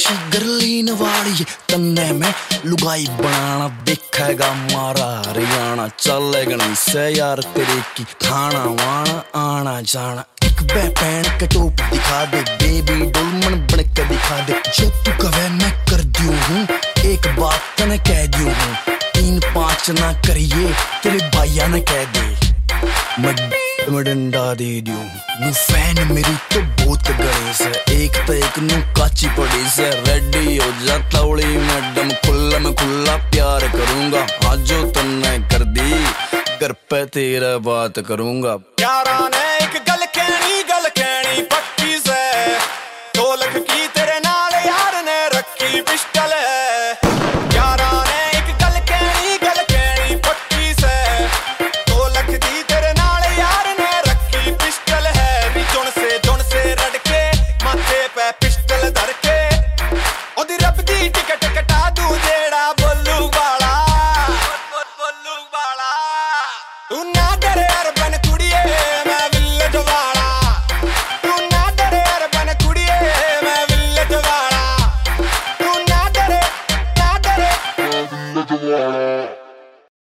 अच्छी गरलीन वाली तन्ने में लुगाई बनाना देखेगा मारा हरियाणा चलेगा नहीं से यार तेरे की खाना वाना आना जाना एक पैन के टोप दिखा दे बेबी डोलमन बन के दिखा दे जो तू कहे मैं कर दियो हूँ एक बात तने कह दियो हूँ 3-5 ना करिए तेरे भैया ने कह दे मैं डंडा दे दियो नु फैन मेरी तो बहुत गणेश है एक तो एक नु काची पड़ी से रेडी हो जा तवड़ी मैडम खुला प्यार करूंगा आज जो तन्ने कर दी घर पे तेरा बात करूंगा यारा ने एक गल कहनी पक्की से 2 लाख की तेरे नाल यार ने रखी पिस्टल है यारा ने एक गल कहनी पक्की से 2 लाख दी तेरे नाल यार ने रखी पिस्टल है नी जुन से रड़ के माथे पे पिस्टल धर के ओदी रब दी टिकट